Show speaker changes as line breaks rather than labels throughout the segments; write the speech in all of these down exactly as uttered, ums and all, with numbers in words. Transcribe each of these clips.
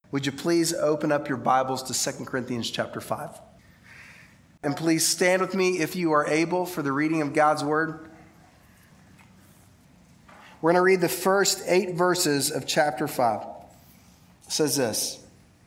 Would you please open up your Bibles to Second Corinthians chapter five? And please stand with me if you are able for the reading of God's Word. We're going to read the first eight verses of chapter five. It says this: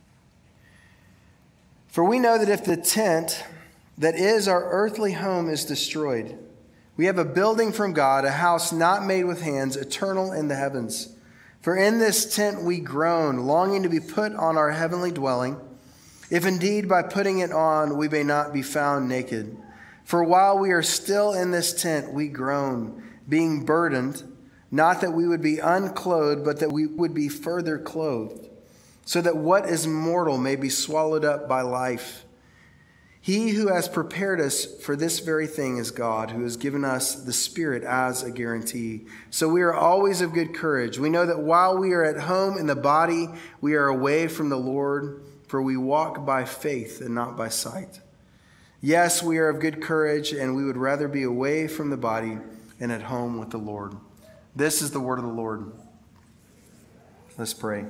For we know that if the tent that is our earthly home is destroyed, we have a building from God, a house not made with hands, eternal in the heavens. For in this tent we groan, longing to be put on our heavenly dwelling, if indeed by putting it on we may not be found naked. For while we are still in this tent we groan, being burdened, not that we would be unclothed, but that we would be further clothed, so that what is mortal may be swallowed up by life. He who has prepared us for this very thing is God, who has given us the Spirit as a guarantee. So we are always of good courage. We know that while we are at home in the body, we are away from the Lord, for we walk by faith and not by sight. Yes, we are of good courage, and we would rather be away from the body and at home with the Lord. This is the word of the Lord. Let's pray.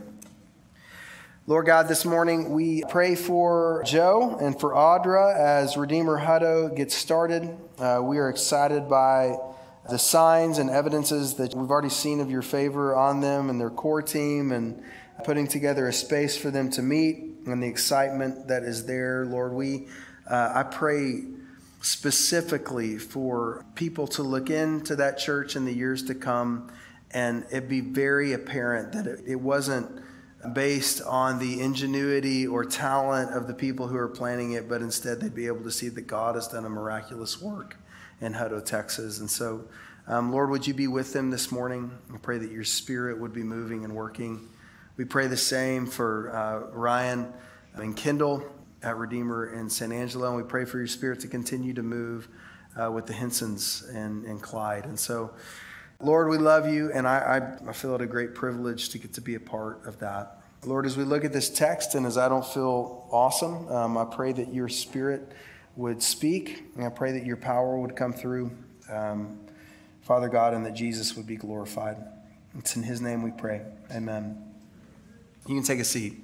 Lord God, this morning we pray for Joe and for Audra as Redeemer Hutto gets started. Uh, we are excited by the signs and evidences that we've already seen of your favor on them and their core team, and putting together a space for them to meet and the excitement that is there. Lord, we uh, I pray specifically for people to look into that church in the years to come, and it be very apparent that it, it wasn't based on the ingenuity or talent of the people who are planning it, but instead they'd be able to see that God has done a miraculous work in Hutto, Texas. And so, um, Lord, would you be with them this morning? I pray that your Spirit would be moving and working. We pray the same for uh, Ryan and Kendall at Redeemer in San Angelo, and we pray for your Spirit to continue to move uh, with the Hensons and, and Clyde. And so, Lord, we love you, and I, I, I feel it a great privilege to get to be a part of that. Lord, as we look at this text, and as I don't feel awesome, um, I pray that your Spirit would speak, and I pray that your power would come through, um, Father God, and that Jesus would be glorified. It's in his name we pray. Amen. You can take a seat.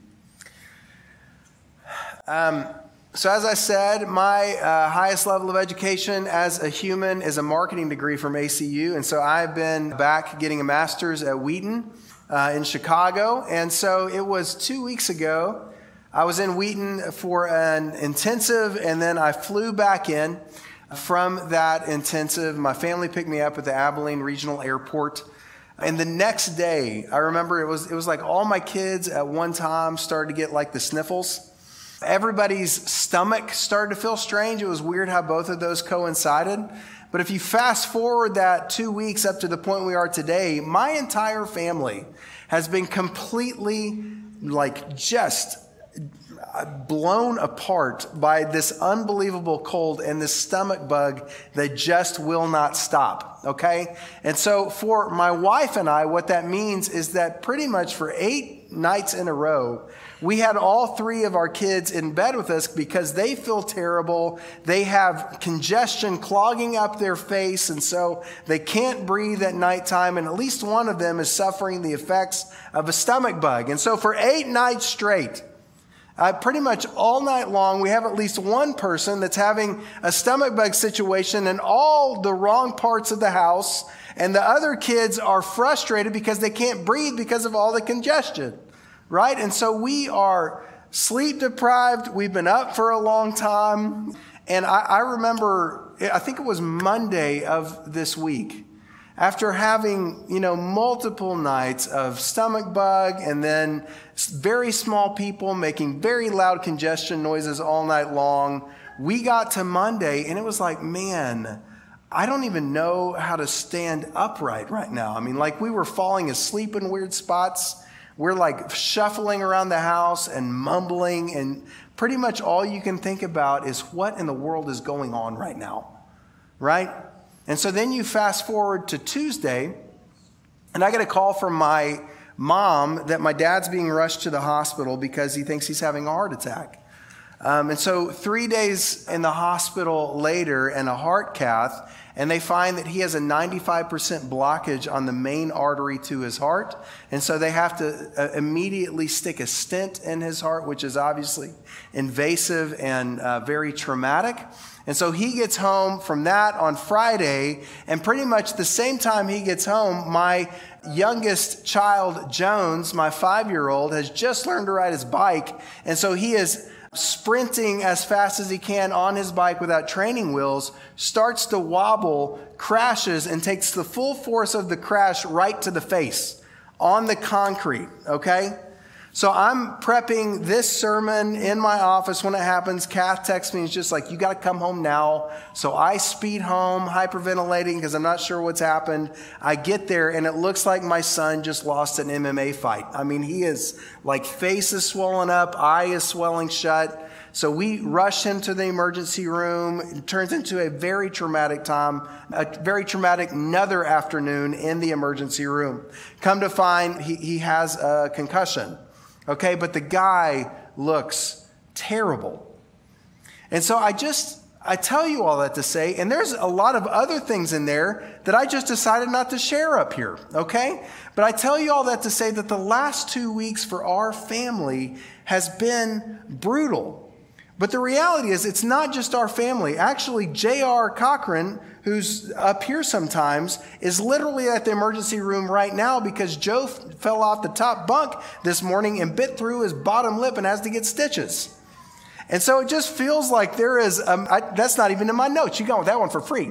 Um, so as I said, my uh, highest level of education as a human is a marketing degree from A C U. And so I've been back getting a master's at Wheaton uh, in Chicago. And so it was two weeks ago, I was in Wheaton for an intensive, and then I flew back in from that intensive. My family picked me up at the Abilene Regional Airport. And the next day, I remember it was it was like all my kids at one time started to get like the sniffles. Everybody's stomach started to feel strange. It was weird how both of those coincided. But if you fast forward that two weeks up to the point we are today, my entire family has been completely like just blown apart by this unbelievable cold and this stomach bug that just will not stop, okay? And so for my wife and I, what that means is that pretty much for eight nights in a row, we had all three of our kids in bed with us because they feel terrible. They have congestion clogging up their face, and so they can't breathe at nighttime, and at least one of them is suffering the effects of a stomach bug. And so for eight nights straight, Uh, pretty much all night long, we have at least one person that's having a stomach bug situation in all the wrong parts of the house, and the other kids are frustrated because they can't breathe because of all the congestion, right? And so we are sleep deprived. We've been up for a long time. And I, I remember, I think it was Monday of this week, after having, you know, multiple nights of stomach bug and then very small people making very loud congestion noises all night long, we got to Monday and it was like, man, I don't even know how to stand upright right now. I mean, like we were falling asleep in weird spots. We're like shuffling around the house and mumbling, and pretty much all you can think about is what in the world is going on right now, right? And so then you fast forward to Tuesday, and I get a call from my mom that my dad's being rushed to the hospital because he thinks he's having a heart attack. Um, and so three days in the hospital later and a heart cath, And they find that he has a ninety-five percent blockage on the main artery to his heart. And so they have to uh, immediately stick a stent in his heart, which is obviously invasive and uh, very traumatic. And so he gets home from that on Friday, and pretty much the same time he gets home, my youngest child, Jones, my five-year-old, has just learned to ride his bike. And so he is sprinting as fast as he can on his bike without training wheels, starts to wobble, crashes, and takes the full force of the crash right to the face on the concrete, okay? So I'm prepping this sermon in my office when it happens. Kath texts me and it's just like, you got to come home now. So I speed home, hyperventilating because I'm not sure what's happened. I get there and it looks like my son just lost an M M A fight. I mean, he is like, face is swollen up, eye is swelling shut. So we rush him to the emergency room. It turns into a very traumatic time, a very traumatic another afternoon in the emergency room. Come to find he, he has a concussion. Okay, but the guy looks terrible. And so I just, I tell you all that to say, and there's a lot of other things in there that I just decided not to share up here, okay? But I tell you all that to say that the last two weeks for our family has been brutal. But the reality is it's not just our family. Actually, J R Cochran, who's up here sometimes, is literally at the emergency room right now because Joe f- fell off the top bunk this morning and bit through his bottom lip and has to get stitches. And so it just feels like there is, um, I, that's not even in my notes. You go with that one for free.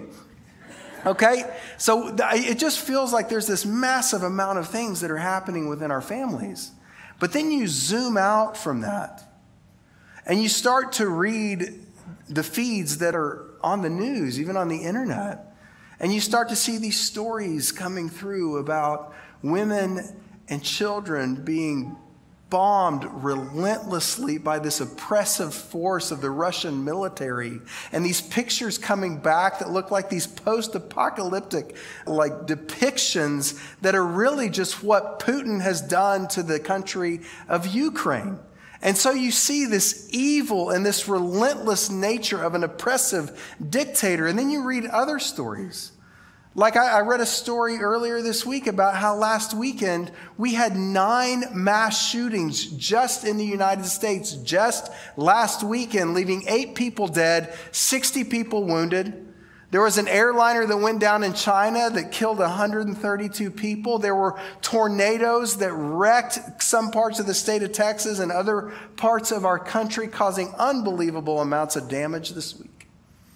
Okay? So th- it just feels like there's this massive amount of things that are happening within our families. But then you zoom out from that and you start to read the feeds that are on the news, even on the internet. And you start to see these stories coming through about women and children being bombed relentlessly by this oppressive force of the Russian military. And these pictures coming back that look like these post-apocalyptic like depictions that are really just what Putin has done to the country of Ukraine. And so you see this evil and this relentless nature of an oppressive dictator. And then you read other stories. Like I, I read a story earlier this week about how last weekend we had nine mass shootings just in the United States, just last weekend, leaving eight people dead, sixty people wounded. There was an airliner that went down in China that killed one hundred thirty-two people. There were tornadoes that wrecked some parts of the state of Texas and other parts of our country, causing unbelievable amounts of damage this week.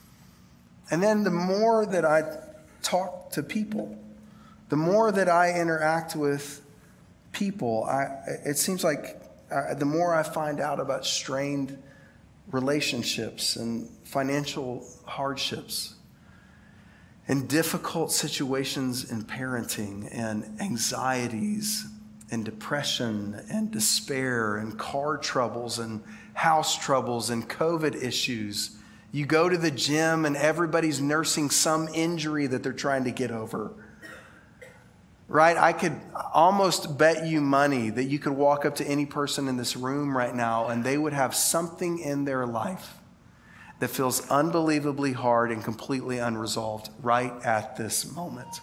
And then the more that I talk to people, the more that I interact with people, I, it seems like uh, the more I find out about strained relationships and financial hardships and difficult situations in parenting and anxieties and depression and despair and car troubles and house troubles and COVID issues. You go to the gym and everybody's nursing some injury that they're trying to get over. Right? I could almost bet you money that you could walk up to any person in this room right now and they would have something in their life that feels unbelievably hard and completely unresolved right at this moment.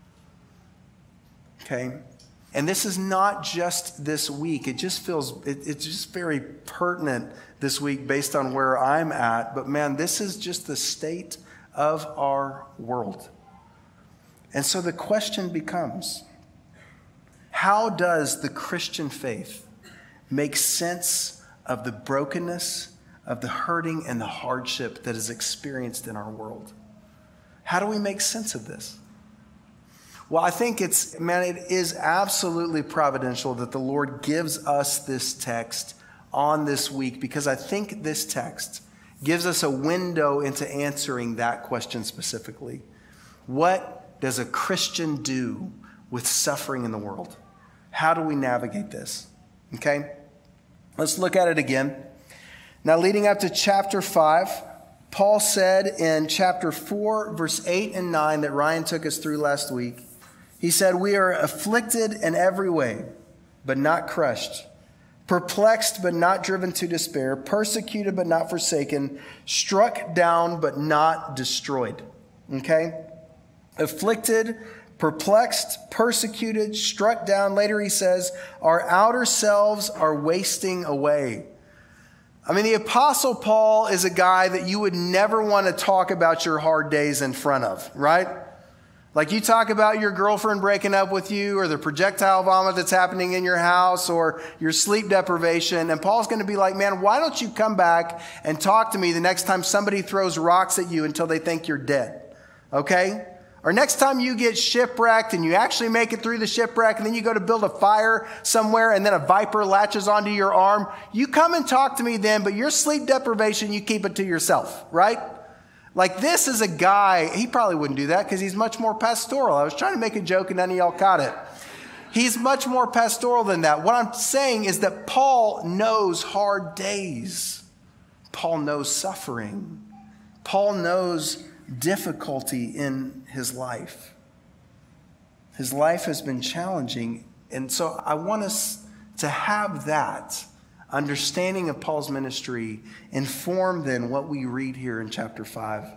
Okay? And this is not just this week. It just feels, it, it's just very pertinent this week based on where I'm at. But man, this is just the state of our world. And so the question becomes, how does the Christian faith make sense of the brokenness, of the hurting and the hardship that is experienced in our world? How do we make sense of this? Well, I think it's, man, it is absolutely providential that the Lord gives us this text on this week, because I think this text gives us a window into answering that question specifically. What does a Christian do with suffering in the world? How do we navigate this? Okay, let's look at it again. Now, leading up to chapter five, Paul said in chapter four, verse eight and nine that Ryan took us through last week, he said, "We are afflicted in every way, but not crushed, perplexed, but not driven to despair, persecuted, but not forsaken, struck down, but not destroyed." Okay? afflicted, perplexed, persecuted, struck down. Later he says, our outer selves are wasting away. I mean, the Apostle Paul is a guy that you would never want to talk about your hard days in front of, right? Like you talk about your girlfriend breaking up with you, or the projectile vomit that's happening in your house, or your sleep deprivation. And Paul's going to be like, man, why don't you come back and talk to me the next time somebody throws rocks at you until they think you're dead? Okay? Or next time you get shipwrecked and you actually make it through the shipwreck, and then you go to build a fire somewhere and then a viper latches onto your arm, you come and talk to me then, but your sleep deprivation, you keep it to yourself, right? Like this is a guy, he probably wouldn't do that because he's much more pastoral. I was trying to make a joke and none of y'all caught it. He's much more pastoral than that. What I'm saying is that Paul knows hard days. Paul knows suffering. Paul knows difficulty in his life. His life has been challenging. And so I want us to have that understanding of Paul's ministry inform then what we read here in chapter five.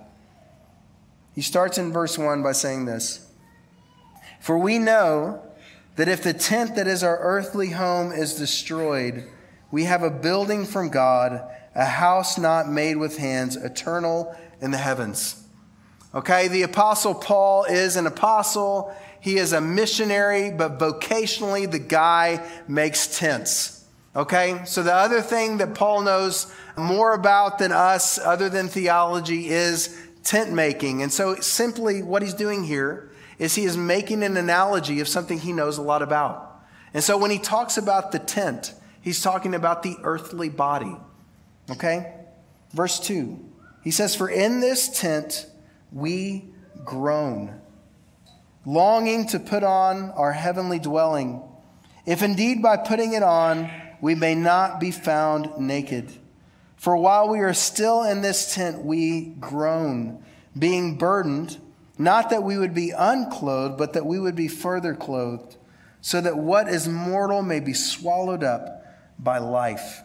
He starts in verse one by saying this: for we know that if the tent that is our earthly home is destroyed, we have a building from God, a house not made with hands, eternal in the heavens. Okay, the Apostle Paul is an apostle. He is a missionary, but vocationally the guy makes tents. Okay, so the other thing that Paul knows more about than us, other than theology, is tent making. And so simply what he's doing here is he is making an analogy of something he knows a lot about. And so when he talks about the tent, he's talking about the earthly body. Okay, verse two, he says, for in this tent we groan, longing to put on our heavenly dwelling, if indeed by putting it on we may not be found naked. For while we are still in this tent, we groan, being burdened, not that we would be unclothed, but that we would be further clothed, so that what is mortal may be swallowed up by life.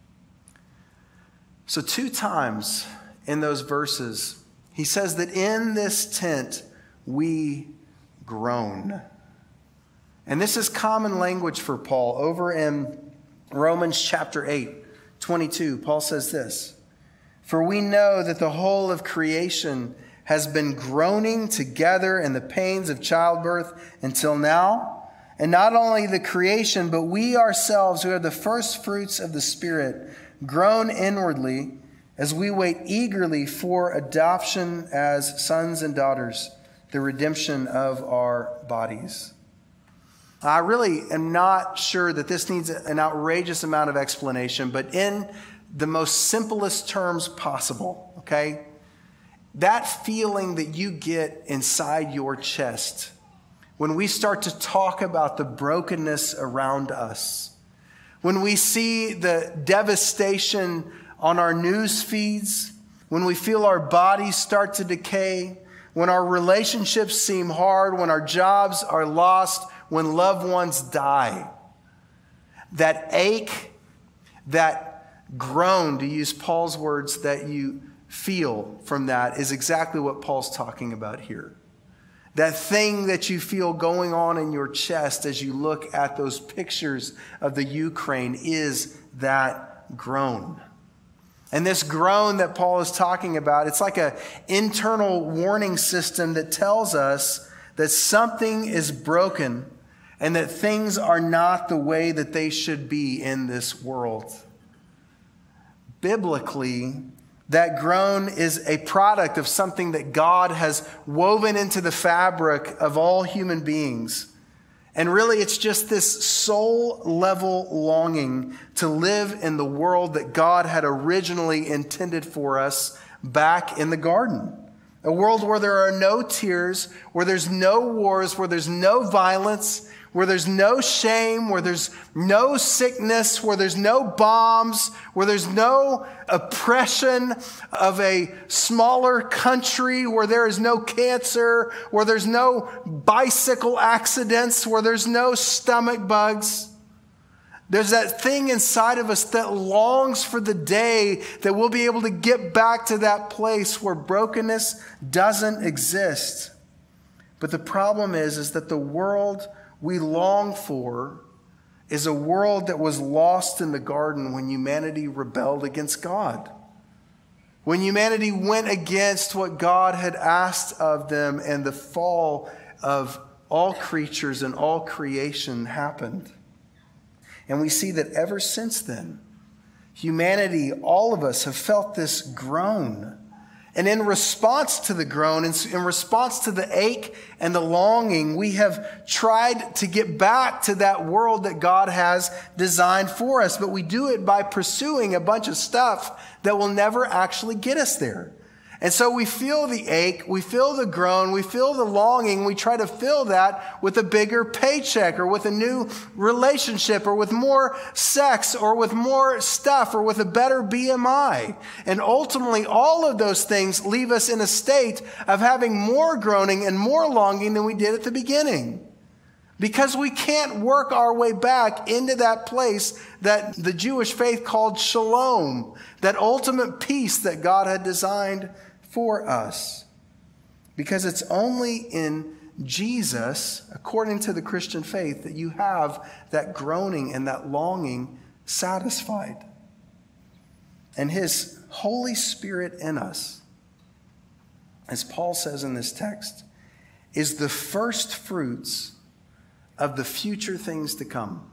So two times in those verses, he says that in this tent we groan. And this is common language for Paul. Over in Romans chapter eight, twenty-two, Paul says this: for we know that the whole of creation has been groaning together in the pains of childbirth until now. And not only the creation, but we ourselves who are the first fruits of the Spirit groan inwardly as we wait eagerly for adoption as sons and daughters, the redemption of our bodies. I really am not sure that this needs an outrageous amount of explanation, but in the most simplest terms possible, okay? That feeling that you get inside your chest when we start to talk about the brokenness around us, when we see the devastation on our news feeds, when we feel our bodies start to decay, when our relationships seem hard, when our jobs are lost, when loved ones die. That ache, that groan, to use Paul's words, that you feel from that is exactly what Paul's talking about here. That thing that you feel going on in your chest as you look at those pictures of the Ukraine is that groan. And this groan that Paul is talking about, it's like an internal warning system that tells us that something is broken and that things are not the way that they should be in this world. Biblically, that groan is a product of something that God has woven into the fabric of all human beings. And really, it's just this soul-level longing to live in the world that God had originally intended for us back in the garden. A world where there are no tears, where there's no wars, where there's no violence, where there's no shame, where there's no sickness, where there's no bombs, where there's no oppression of a smaller country, where there is no cancer, where there's no bicycle accidents, where there's no stomach bugs. There's that thing inside of us that longs for the day that we'll be able to get back to that place where brokenness doesn't exist. But the problem is, is that the world we long for is a world that was lost in the garden when humanity rebelled against God. When humanity went against what God had asked of them and the fall of all creatures and all creation happened. And we see that ever since then, humanity, all of us, have felt this groan. And in response to the groan, in response to the ache and the longing, we have tried to get back to that world that God has designed for us. But we do it by pursuing a bunch of stuff that will never actually get us there. And so we feel the ache, we feel the groan, we feel the longing. We try to fill that with a bigger paycheck or with a new relationship or with more sex or with more stuff or with a better B M I. And ultimately, all of those things leave us in a state of having more groaning and more longing than we did at the beginning. Because we can't work our way back into that place that the Jewish faith called shalom, that ultimate peace that God had designed for us. Because it's only in Jesus, according to the Christian faith, that you have that groaning and that longing satisfied. And his Holy Spirit in us, as Paul says in this text, is the first fruits of the future things to come.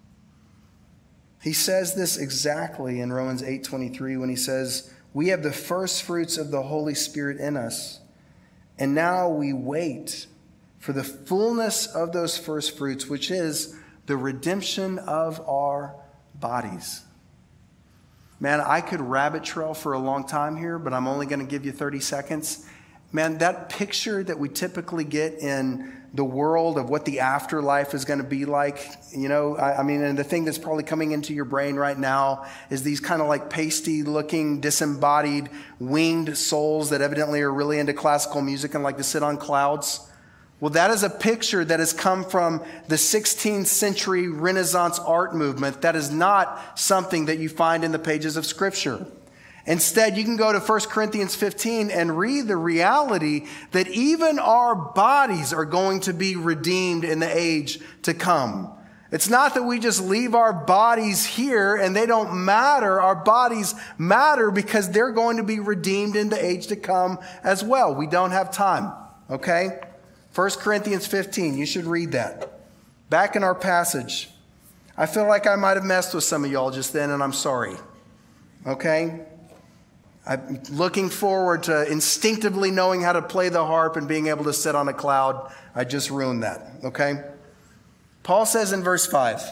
He says this exactly in Romans eight twenty-three when he says, we have the first fruits of the Holy Spirit in us, and now we wait for the fullness of those first fruits, which is the redemption of our bodies. Man, I could rabbit trail for a long time here, but I'm only going to give you thirty seconds. Man, that picture that we typically get in the world of what the afterlife is going to be like, you know, I, I mean, and the thing that's probably coming into your brain right now is these kind of like pasty looking, disembodied, winged souls that evidently are really into classical music and like to sit on clouds. Well, that is a picture that has come from the sixteenth century Renaissance art movement. That is not something that you find in the pages of Scripture. Instead, you can go to First Corinthians fifteen and read the reality that even our bodies are going to be redeemed in the age to come. It's not that we just leave our bodies here and they don't matter. Our bodies matter because they're going to be redeemed in the age to come as well. We don't have time, okay? First Corinthians fifteen, you should read that. Back in our passage, I feel like I might have messed with some of y'all just then, and I'm sorry, okay? I'm looking forward to instinctively knowing how to play the harp and being able to sit on a cloud. I just ruined that, okay? Paul says in verse five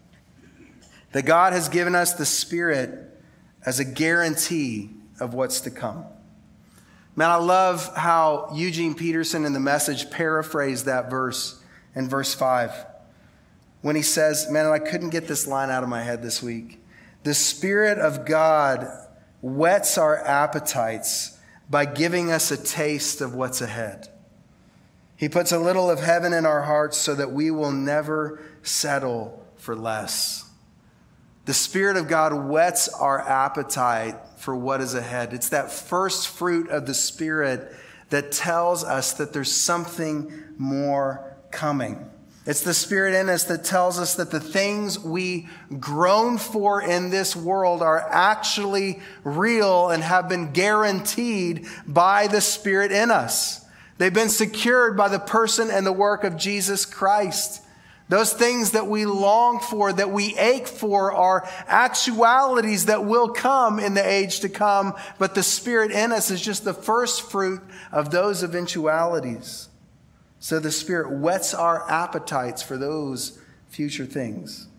that God has given us the Spirit as a guarantee of what's to come. Man, I love how Eugene Peterson in The Message paraphrased that verse in verse five when he says, man, I couldn't get this line out of my head this week. The Spirit of God whets our appetites by giving us a taste of what's ahead. He puts a little of heaven in our hearts so that we will never settle for less. The Spirit of God whets our appetite for what is ahead. It's that first fruit of the Spirit that tells us that there's something more coming. It's the Spirit in us that tells us that the things we groan for in this world are actually real and have been guaranteed by the Spirit in us. They've been secured by the person and the work of Jesus Christ. Those things that we long for, that we ache for, are actualities that will come in the age to come. But the Spirit in us is just the first fruit of those eventualities. So the Spirit whets our appetites for those future things.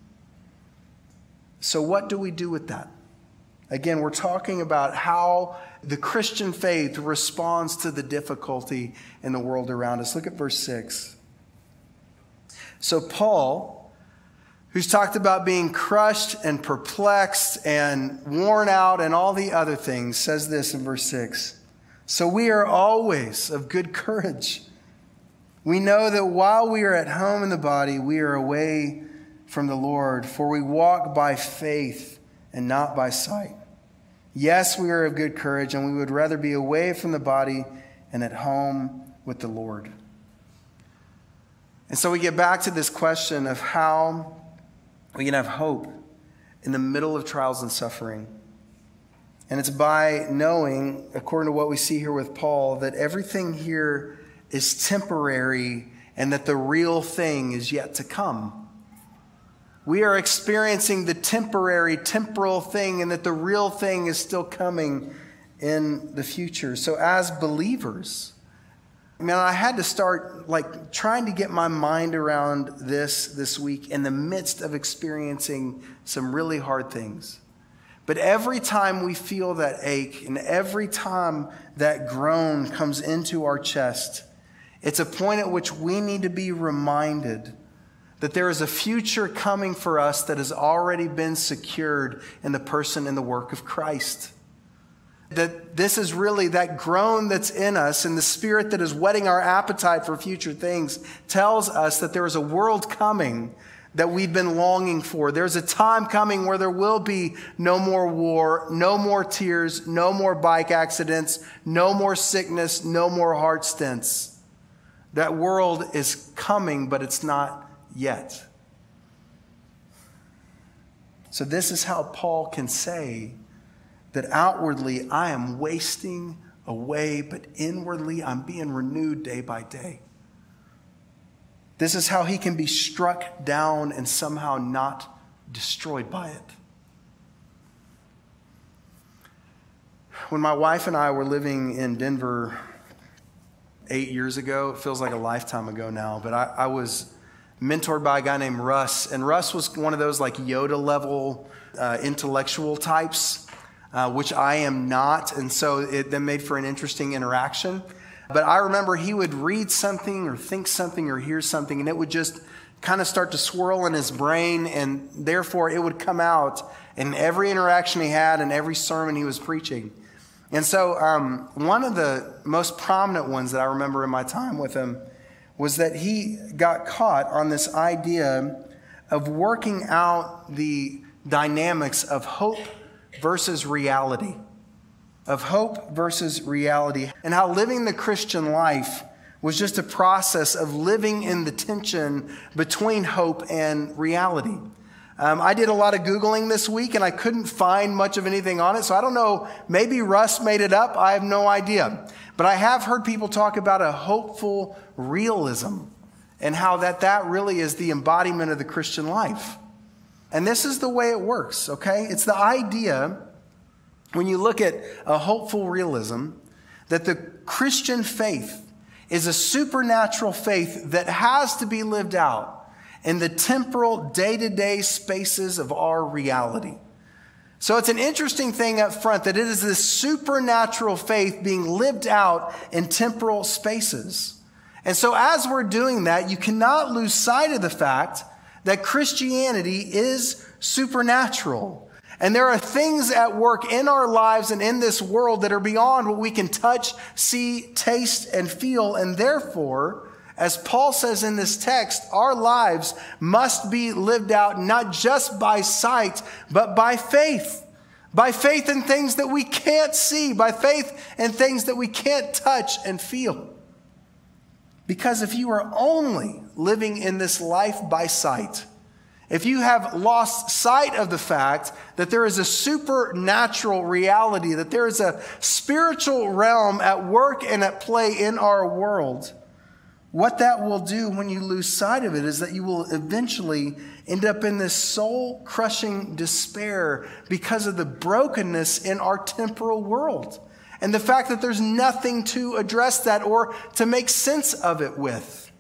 So what do we do with that? Again, we're talking about how the Christian faith responds to the difficulty in the world around us. Look at verse six. So Paul, who's talked about being crushed and perplexed and worn out and all the other things, says this in verse six. So we are always of good courage. We know that while we are at home in the body, we are away from the Lord, for we walk by faith and not by sight. Yes, we are of good courage, and we would rather be away from the body and at home with the Lord. And so we get back to this question of how we can have hope in the middle of trials and suffering. And it's by knowing, according to what we see here with Paul, that everything here is temporary and that the real thing is yet to come. We are experiencing the temporary, temporal thing, and that the real thing is still coming in the future. So as believers, I mean, I had to start like trying to get my mind around this this week in the midst of experiencing some really hard things. But every time we feel that ache and every time that groan comes into our chest, it's a point at which we need to be reminded that there is a future coming for us that has already been secured in the person and the work of Christ. That this is really that groan that's in us, and the spirit that is whetting our appetite for future things tells us that there is a world coming that we've been longing for. There's a time coming where there will be no more war, no more tears, no more bike accidents, no more sickness, no more heart stents. That world is coming, but it's not yet. So this is how Paul can say that outwardly I am wasting away, but inwardly I'm being renewed day by day. This is how he can be struck down and somehow not destroyed by it. When my wife and I were living in Denver eight years ago, it feels like a lifetime ago now, but I, I was mentored by a guy named Russ. And Russ was one of those like Yoda level uh, intellectual types, uh, which I am not. And so it then made for an interesting interaction. But I remember he would read something or think something or hear something, and it would just kind of start to swirl in his brain, and therefore it would come out in every interaction he had and every sermon he was preaching. And so um, one of the most prominent ones that I remember in my time with him was that he got caught on this idea of working out the dynamics of hope versus reality. Of hope versus reality. And how living the Christian life was just a process of living in the tension between hope and reality. Um, I did a lot of Googling this week and I couldn't find much of anything on it. So I don't know, maybe Russ made it up. I have no idea. But I have heard people talk about a hopeful realism and how that, that really is the embodiment of the Christian life. And this is the way it works, okay? It's the idea, when you look at a hopeful realism, that the Christian faith is a supernatural faith that has to be lived out in the temporal, day-to-day spaces of our reality. So it's an interesting thing up front that it is this supernatural faith being lived out in temporal spaces. And so as we're doing that, you cannot lose sight of the fact that Christianity is supernatural. And there are things at work in our lives and in this world that are beyond what we can touch, see, taste, and feel. And therefore, as Paul says in this text, our lives must be lived out not just by sight, but by faith. By faith in things that we can't see, by faith in things that we can't touch and feel. Because if you are only living in this life by sight, if you have lost sight of the fact that there is a supernatural reality, that there is a spiritual realm at work and at play in our world, what that will do when you lose sight of it is that you will eventually end up in this soul-crushing despair because of the brokenness in our temporal world and the fact that there's nothing to address that or to make sense of it with.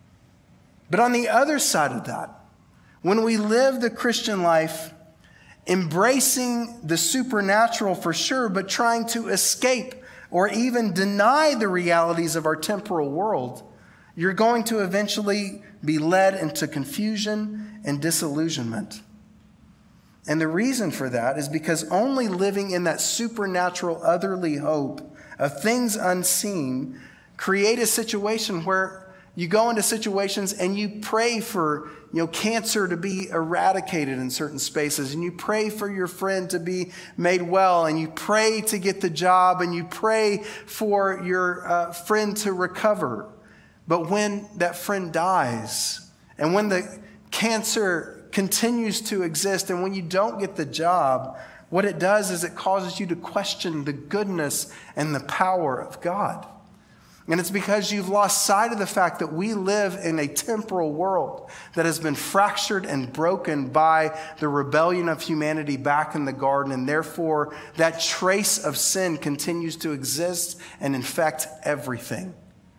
But on the other side of that, when we live the Christian life, embracing the supernatural for sure, but trying to escape or even deny the realities of our temporal world, you're going to eventually be led into confusion and disillusionment. And the reason for that is because only living in that supernatural otherly hope of things unseen create a situation where you go into situations and you pray for, you know, cancer to be eradicated in certain spaces, and you pray for your friend to be made well, and you pray to get the job, and you pray for your uh, friend to recover. But when that friend dies, and when the cancer continues to exist, and when you don't get the job, what it does is it causes you to question the goodness and the power of God. And it's because you've lost sight of the fact that we live in a temporal world that has been fractured and broken by the rebellion of humanity back in the garden. And therefore, that trace of sin continues to exist and infect everything.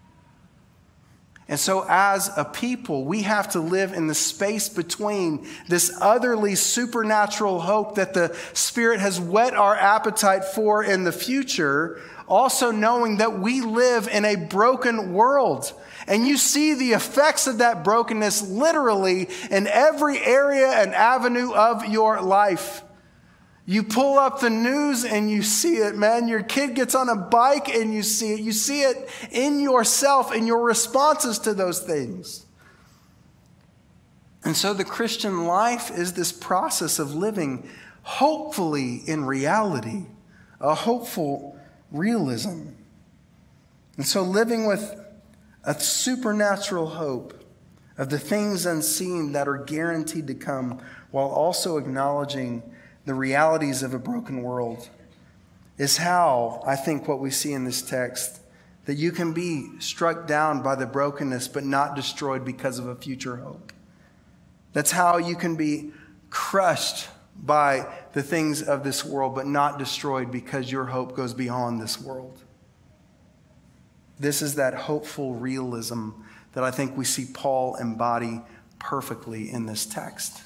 And so as a people, we have to live in the space between this otherly supernatural hope that the Spirit has whet our appetite for in the future, also knowing that we live in a broken world. And you see the effects of that brokenness literally in every area and avenue of your life. You pull up the news and you see it, man. Your kid gets on a bike and you see it. You see it in yourself and your responses to those things. And so the Christian life is this process of living hopefully in reality, a hopeful realism. And so living with a supernatural hope of the things unseen that are guaranteed to come, while also acknowledging the realities of a broken world, is how I think what we see in this text, that you can be struck down by the brokenness but not destroyed because of a future hope. That's how you can be crushed by the things of this world but not destroyed because your hope goes beyond this world. This is that hopeful realism that I think we see Paul embody perfectly in this text.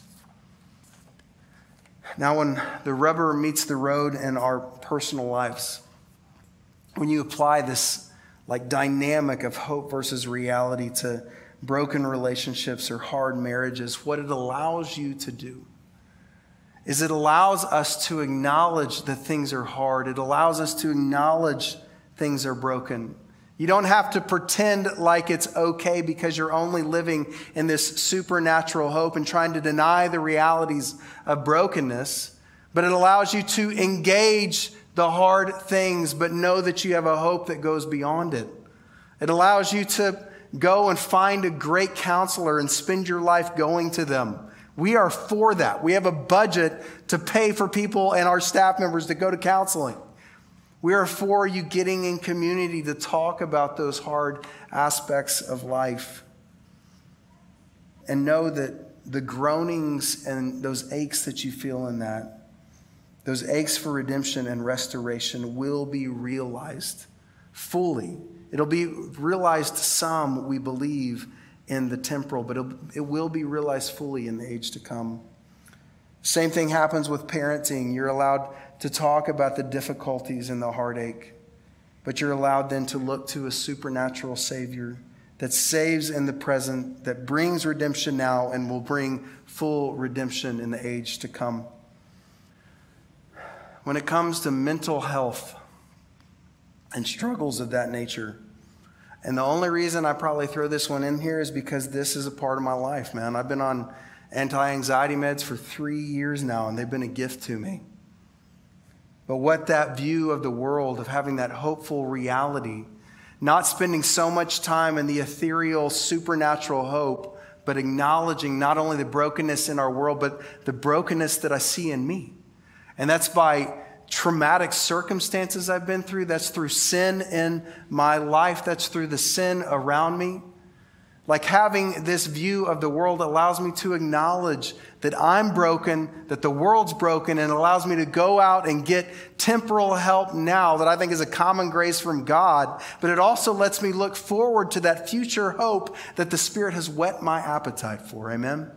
Now, when the rubber meets the road in our personal lives, when you apply this like dynamic of hope versus reality to broken relationships or hard marriages, what it allows you to do is it allows us to acknowledge that things are hard. It allows us to acknowledge things are broken. You don't have to pretend like it's okay because you're only living in this supernatural hope and trying to deny the realities of brokenness. But it allows you to engage the hard things, but know that you have a hope that goes beyond it. It allows you to go and find a great counselor and spend your life going to them. We are for that. We have a budget to pay for people and our staff members to go to counseling. We are for you getting in community to talk about those hard aspects of life. And know that the groanings and those aches that you feel in that, those aches for redemption and restoration will be realized fully. It'll be realized some, we believe, in the temporal, but it'll, it will be realized fully in the age to come. Same thing happens with parenting. You're allowed to talk about the difficulties and the heartache, but you're allowed then to look to a supernatural Savior that saves in the present, that brings redemption now and will bring full redemption in the age to come. When it comes to mental health and struggles of that nature, and the only reason I probably throw this one in here is because this is a part of my life, man. I've been on anti-anxiety meds for three years now, and they've been a gift to me. But what that view of the world, of having that hopeful reality, not spending so much time in the ethereal, supernatural hope, but acknowledging not only the brokenness in our world, but the brokenness that I see in me. And that's by traumatic circumstances I've been through. That's through sin in my life. That's through the sin around me. Like having this view of the world allows me to acknowledge that I'm broken, that the world's broken, and allows me to go out and get temporal help now that I think is a common grace from God. But it also lets me look forward to that future hope that the Spirit has whet my appetite for. Amen?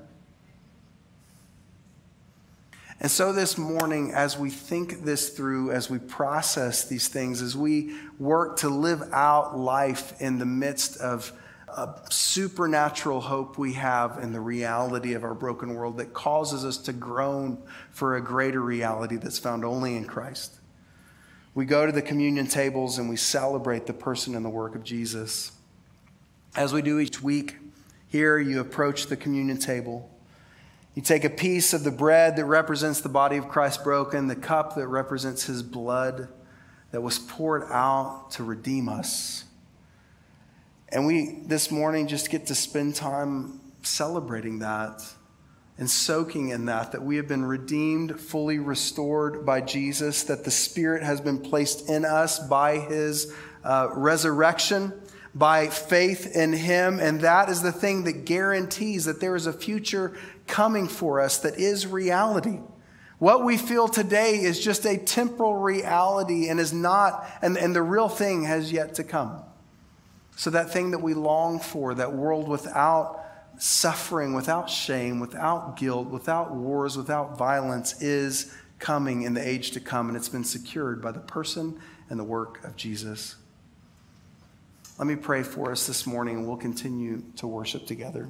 And so this morning, as we think this through, as we process these things, as we work to live out life in the midst of a supernatural hope we have in the reality of our broken world that causes us to groan for a greater reality that's found only in Christ. We go to the communion tables and we celebrate the person and the work of Jesus. As we do each week, here you approach the communion table. You take a piece of the bread that represents the body of Christ broken, the cup that represents his blood that was poured out to redeem us. And we, this morning, just get to spend time celebrating that and soaking in that, that we have been redeemed, fully restored by Jesus, that the Spirit has been placed in us by his uh, resurrection, by faith in him. And that is the thing that guarantees that there is a future coming for us that is reality. What we feel today is just a temporal reality and is not, and, and the real thing has yet to come. So that thing that we long for, that world without suffering, without shame, without guilt, without wars, without violence, is coming in the age to come, and it's been secured by the person and the work of Jesus. Let me pray for us this morning, and we'll continue to worship together.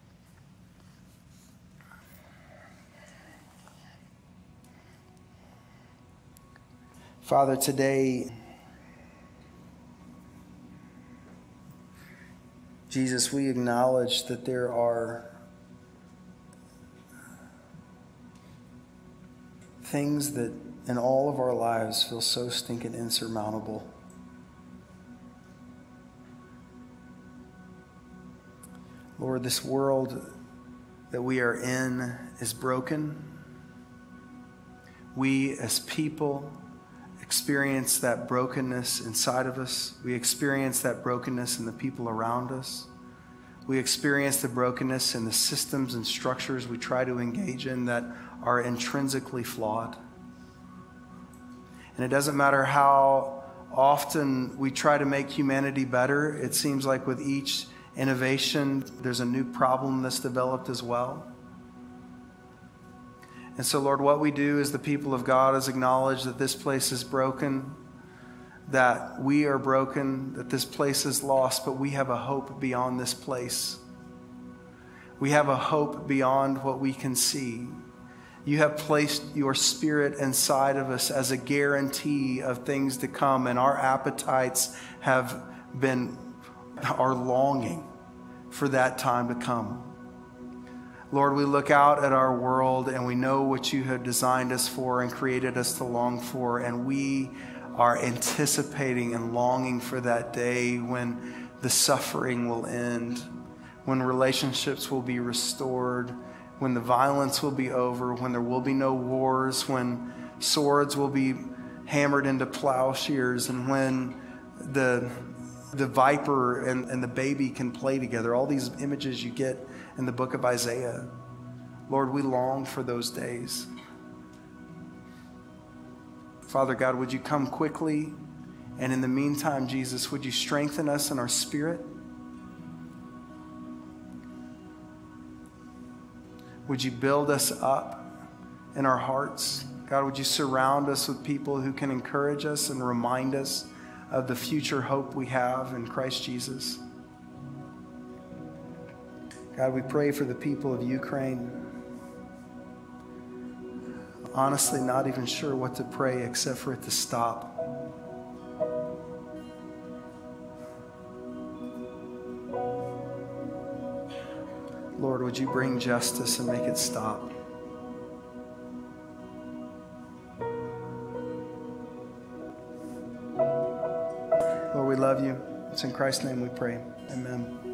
Father, today, Jesus, we acknowledge that there are things that in all of our lives feel so stinking insurmountable. Lord, this world that we are in is broken. We as people experience that brokenness inside of us. We experience that brokenness in the people around us. We experience the brokenness in the systems and structures we try to engage in that are intrinsically flawed. And it doesn't matter how often we try to make humanity better, it seems like with each innovation, there's a new problem that's developed as well. And so, Lord, what we do as the people of God is acknowledge that this place is broken, that we are broken, that this place is lost, but we have a hope beyond this place. We have a hope beyond what we can see. You have placed your Spirit inside of us as a guarantee of things to come, and our appetites have been, are longing for that time to come. Lord, we look out at our world and we know what you have designed us for and created us to long for, and we are anticipating and longing for that day when the suffering will end, when relationships will be restored, when the violence will be over, when there will be no wars, when swords will be hammered into plowshares, and when the the viper and, and the baby can play together. All these images you get in the book of Isaiah. Lord, we long for those days. Father God, would you come quickly? And in the meantime, Jesus, would you strengthen us in our spirit? Would you build us up in our hearts? God, would you surround us with people who can encourage us and remind us of the future hope we have in Christ Jesus? God, we pray for the people of Ukraine. Honestly, not even sure what to pray except for it to stop. Lord, would you bring justice and make it stop? Lord, we love you. It's in Christ's name we pray. Amen.